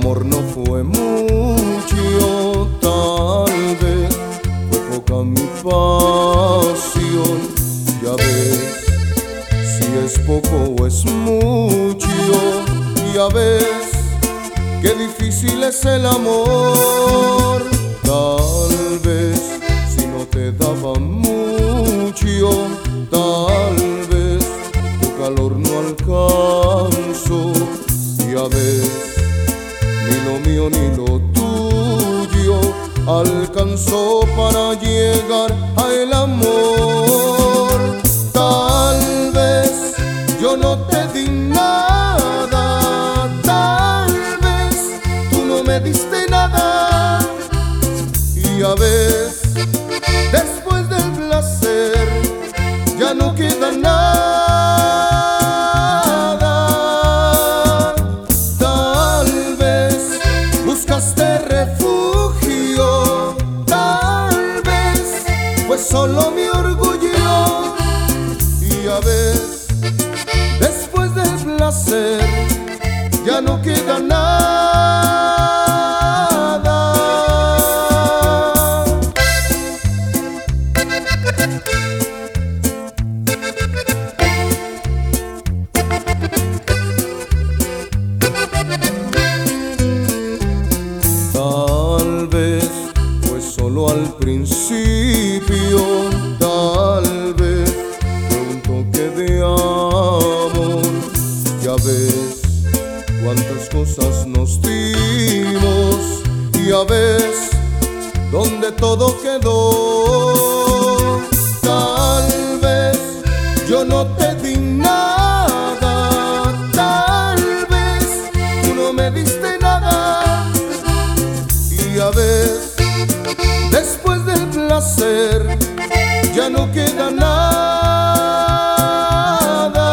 amor no fue mucho, tal vez fue poca mi pasión. Ya ves si es poco o es mucho, ya ves qué difícil es el amor. Tal vez si no te daba mucho, tal vez tu calor no alcanzó. Ya ves, ni lo mío ni lo tuyo alcanzó para llegar al amor. Tal vez yo no te di nada, tal vez tú no me diste nada. Y ya ves, después del placer ya no queda nada. Tal vez buscaste refugio, tal vez fue solo mi orgullo. Y ya ves, después del placer ya no queda nada. Tal vez fue solo al principio, tal vez fue un toque de amor. Ya ves cuántas cosas nos dimos, ya ves donde todo quedó. Tal vez yo no te di nada, tal vez tú no me diste nada. Y ya ves, después del placer ya no queda nada.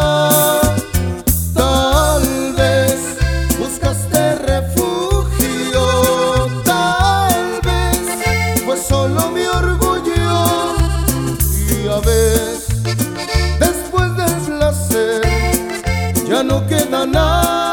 Tal vez buscaste refugio, tal vez fue solo mi orgullo. Y ya ves, después del placer ya no queda nada.